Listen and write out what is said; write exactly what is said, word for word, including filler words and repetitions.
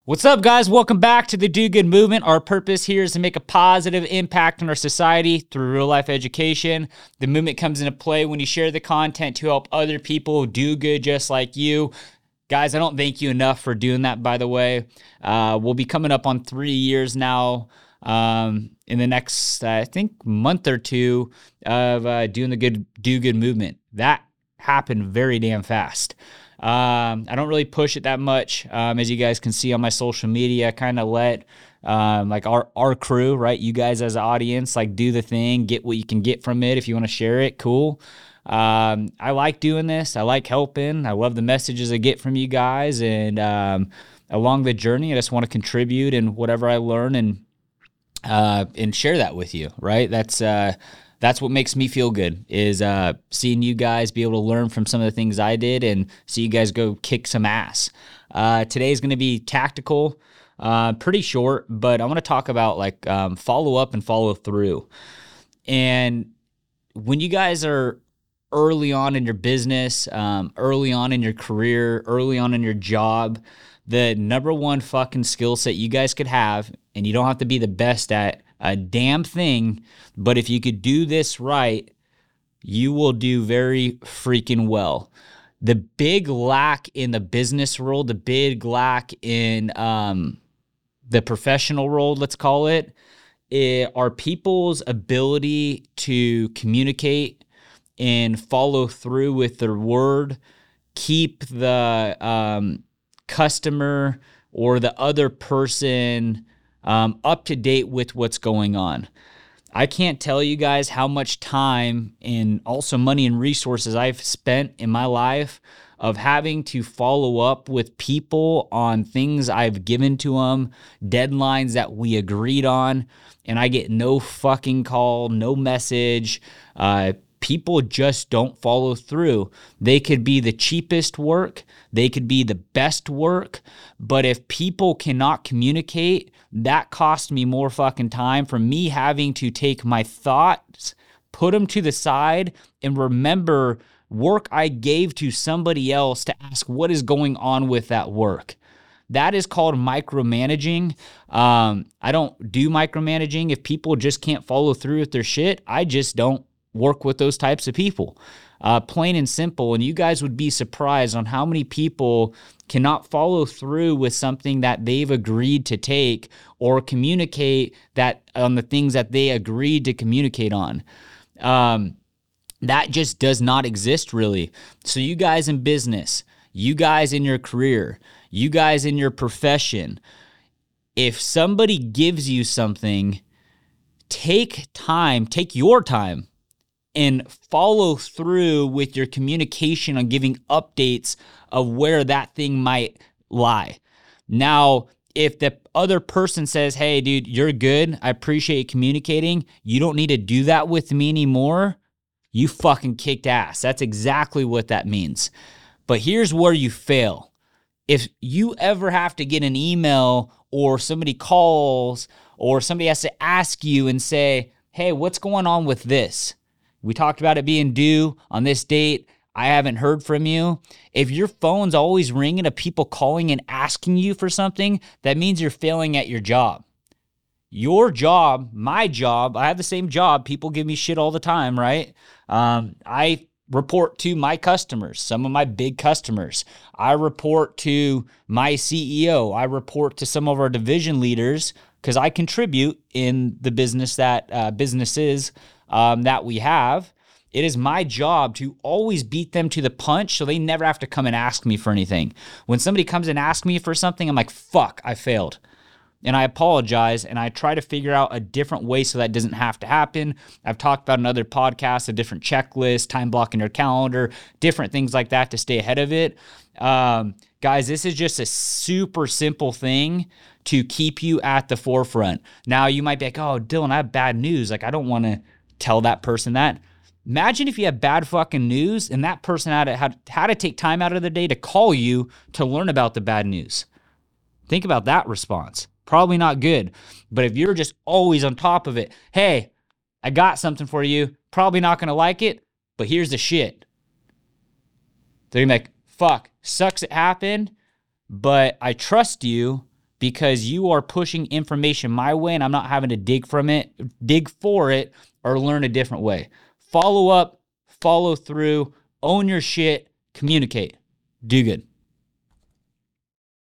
What's up, guys? Welcome back to the Do Good Movement. Our purpose here is to make a positive impact on our society through real-life education. The movement comes into play when you share the content to help other people do good just like you. Guys, I don't thank you enough for doing that, by the way. Uh, we'll be coming up on three years now um, in the next, uh, I think, month or two of uh, doing the good Do Good Movement. That happened very damn fast. Um, I don't really push it that much. Um, as you guys can see on my social media, I kind of let, um, like our, our crew, right? You guys as an audience, like do the thing, get what you can get from it. If you want to share it, cool. Um, I like doing this. I like helping. I love the messages I get from you guys. And, um, along the journey, I just want to contribute and whatever I learn and, uh, and share that with you, right? That's, uh, That's what makes me feel good is uh, seeing you guys be able to learn from some of the things I did and see you guys go kick some ass. Uh, today's going to be tactical, uh, pretty short, but I want to talk about like um, follow up and follow through. And when you guys are early on in your business, um, early on in your career, early on in your job, the number one fucking skill set you guys could have, and you don't have to be the best at a damn thing, but if you could do this right, you will do very freaking well. The big lack in the business world, the big lack in um, the professional world, let's call it, it, are people's ability to communicate and follow through with their word, keep the um, customer or the other person Um, up to date with what's going on. I can't tell you guys how much time and also money and resources I've spent in my life of having to follow up with people on things I've given to them, deadlines that we agreed on, and I get no fucking call, no message. Uh, people just don't follow through. They could be the cheapest work, they could be the best work, but if people cannot communicate, that cost me more fucking time from me having to take my thoughts, put them to the side, and remember work I gave to somebody else to ask what is going on with that work. That is called micromanaging. Um, I don't do micromanaging. If people just can't follow through with their shit, I just don't work with those types of people. Uh, plain and simple. And you guys would be surprised on how many people cannot follow through with something that they've agreed to take or communicate that on the things that they agreed to communicate on. Um, that just does not exist really. So you guys in business, you guys in your career, you guys in your profession, if somebody gives you something, take time, take your time, and follow through with your communication on giving updates of where that thing might lie. Now, if the other person says, hey, dude, you're good, I appreciate you communicating, you don't need to do that with me anymore, you fucking kicked ass. That's exactly what that means. But here's where you fail. If you ever have to get an email or somebody calls or somebody has to ask you and say, hey, what's going on with this? We talked about it being due on this date. I haven't heard from you. If your phone's always ringing of people calling and asking you for something, that means you're failing at your job. Your job, my job, I have the same job. People give me shit all the time, right? Um, I report to my customers, some of my big customers. I report to my C E O. I report to some of our division leaders because I contribute in the business that uh, businesses Um, that we have. It is my job to always beat them to the punch so they never have to come and ask me for anything. When somebody comes and asks me for something, I'm like, fuck, I failed. And I apologize, and I try to figure out a different way so that doesn't have to happen. I've talked about in other podcasts, a different checklist, time blocking your calendar, different things like that to stay ahead of it. Um, guys, this is just a super simple thing to keep you at the forefront. Now, you might be like, oh, Dylan, I have bad news. Like, I don't want to tell that person that. Imagine if you had bad fucking news and that person had to, had, had to take time out of their day to call you to learn about the bad news. Think about that response. Probably not good. But if you're just always on top of it, hey, I got something for you, probably not going to like it, but here's the shit. They're going to be like, fuck, sucks it happened, but I trust you because you are pushing information my way and I'm not having to dig from it, dig for it, or learn a different way. Follow up, follow through, own your shit, communicate. Do good.